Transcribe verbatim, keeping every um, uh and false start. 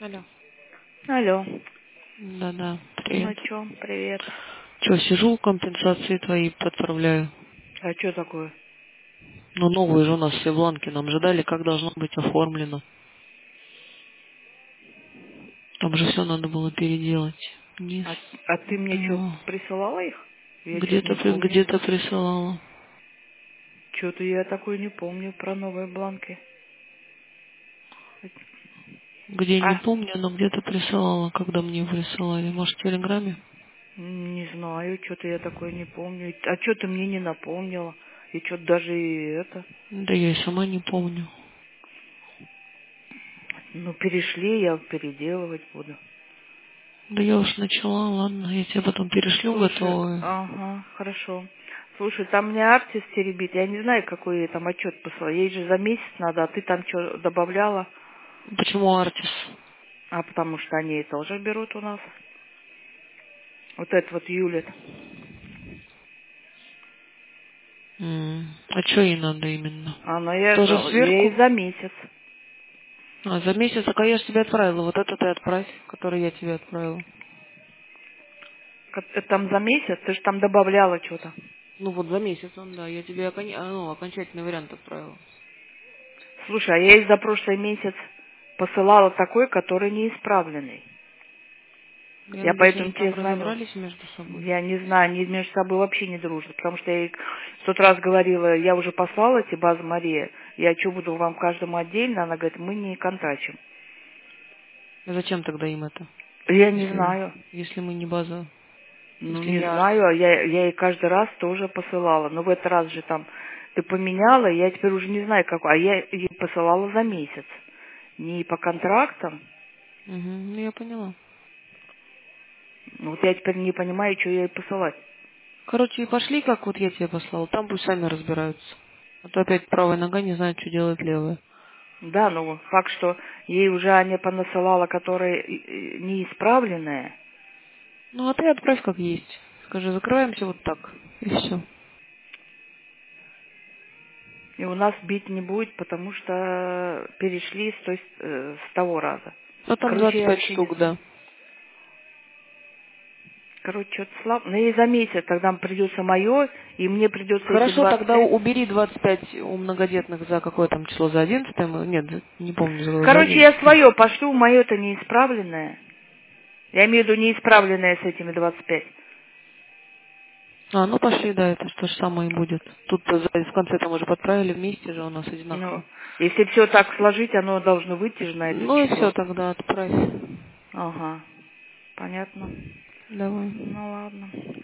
Алло. Алло. Да-да, Ну привет. чё, привет. Че, сижу, компенсации твои подправляю. А что такое? Ну, новые же у нас все бланки нам же дали, как должно быть оформлено. Там же все надо было переделать. Низ. А, а ты мне что, Да. присылала их? Я что-то Где-то не при- помню. где-то присылала. Что-то я такое не помню про новые бланки. Где не А? помню, но где-то присылала, когда мне присылали. Может, в Телеграме? Не знаю, что-то я такое не помню. А что ты мне не напомнила? И что-то даже и это. Да я и сама не помню. Ну, перешли, я переделывать буду. Да я уж начала, ладно, я тебе потом перешлю Слушай, готовые. ага, хорошо. Слушай, там мне артист теребит. Я не знаю, какой ей там отчет послал. Ей же за месяц надо, а ты там что добавляла? Почему Артис? А потому что они тоже берут у нас. Вот это вот Юлит. М, А что ей надо именно? Она я, Тоже ей сверху? за месяц. А, за месяц, так а я же тебе отправила. Вот это ты отправь, который я тебе отправила. Как- это там за месяц, ты же там добавляла что-то. Ну вот за месяц он, да. Я тебе окон- а, ну, окончательный вариант отправила. Слушай, а я ей за прошлый месяц посылала такой, который неисправленный. Я Я надеюсь, поэтому они там тебе звоню. разобрались между собой. Я не знаю, они между собой вообще не дружат, потому что я ей в тот раз говорила, я уже послала эти базы Мария, я что буду вам каждому отдельно? Она говорит, мы не контачим. А зачем тогда им это? Я не Если, знаю. если мы не база, Ну, если не не арт. знаю, а я, я ей каждый раз тоже посылала. Но в этот раз же там ты поменяла, я теперь уже не знаю, какой. А я ей посылала за месяц. Не по контрактам. Угу, ну я поняла. Ну, вот я теперь не понимаю, что ей посылать. Короче, и пошли, как вот я тебе послала. Там пусть сами разбираются. А то опять правая нога не знает, что делает левая. Да, ну, факт, что ей уже Аня понасылала, которая и- и неисправленная. Ну, а ты отправь как есть. Скажи, закрываемся вот так. И все. И у нас бить не будет, потому что перешли с, той, с, э, с того раза. А там Короче, двадцать я пять вообще не штук, знаю. да. Короче, что-то слабо. Ну, и за месяц тогда придется мое, и мне придется эти Хорошо, двадцать тогда пять. убери двадцать пять у многодетных за какое там число, за одиннадцатое? Нет, за- не помню, за за Короче, я одиннадцатое. свое пошлю, мое-то неисправленное. Я имею в виду неисправленное с этими двадцать пять. А, ну пошли, да, это то же самое и будет. Тут за- в конце там уже подправили вместе же у нас Ну, одинаково. если все так сложить, оно должно выйти же на это Ну и все, число. тогда отправь. Ага, понятно. Давай. Ну ладно.